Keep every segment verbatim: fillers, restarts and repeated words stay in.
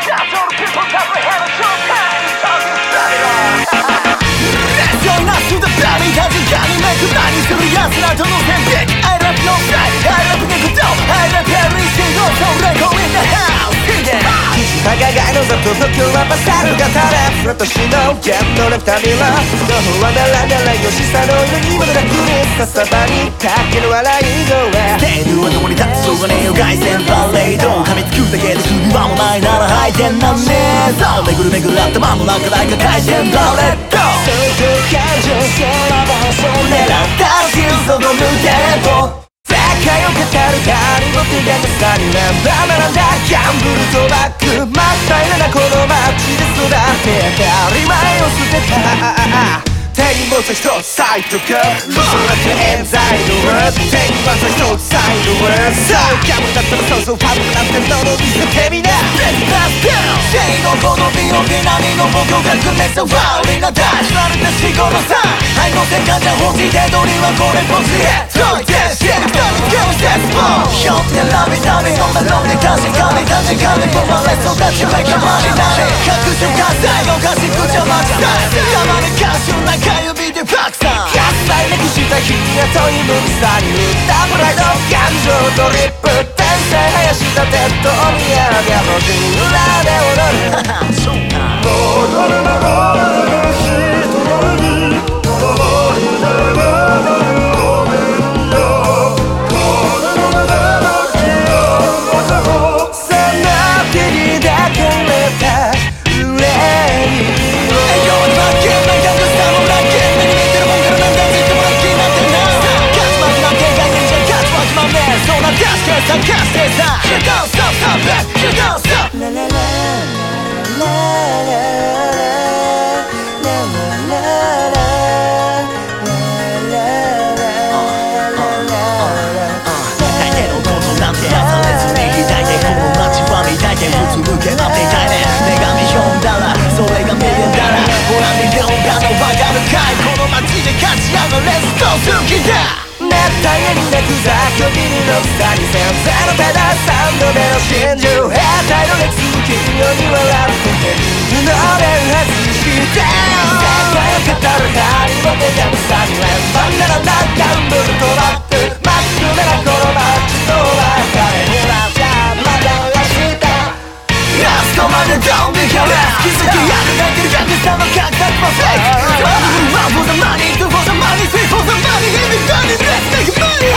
互いのざと東京はパサルが垂れ私のゲットレフタミラーどうはならならよしさの色にもなくねささばにかける笑い声ステールはどこに立つそうがねえよ凱旋パレード噛みつくだけで首輪もないなら配点なんねえぞめぐるめぐる頭の中だけ回転だレッド想像感情空はそ狙った心臓の無限と世界を語るハリボテがまさにランダムなんだギャンブルとバック真っ平らなこの街で育て当たり前を捨てた手に持つ一つサイトか嘘なく冤罪のワード手に持つ一つサイドワードさあギャンブルだったらそうそうファブルなんてのの見せてみな正の好みを南の僕が組めそう悪いな大事された仕事さ愛の戦艦じゃ欲しい手取りはこれっぽっちへ解いて知る人に今日絶望ひょってラビラビそんなのに確かに確かに止まれそうだちめかまりなれ各所が最後かしく邪魔したたまに歌手中指でファクサー喝采なくした日やという無理さに打ったプライド感情トリップ天才林立てとお土産の地裏で踊るそうか踊るな踊るしとに踊るな踊るCan't stay down. You don't stop, stop it. You don't stop. La la la la la la la la la. 大抵のことなんて朝れずに抱いてこの街は見たいてうつむけなっていたいね女神読んだらそれが見えんだらほら見ておかのわかるかいこの街で勝ち上がれずと好きだ熱帯夜に泣く雑居ビルの下に先生のただ三度目の真珠兵隊の熱を金曜に笑って布で外して世界を語るハリボテがまさに連番ならなギャンブルとラップ真っ黒なこの街と別れほらじゃあまだ明日ラストまで Don't be careless 気づきやるだけで逆さの感覚もフェイク One for the money, two for the money, three for the money Everybody let's make money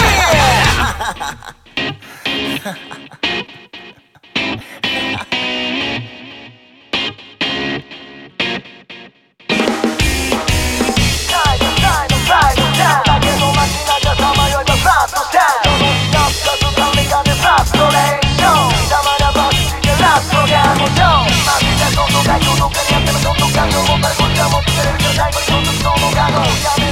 Don't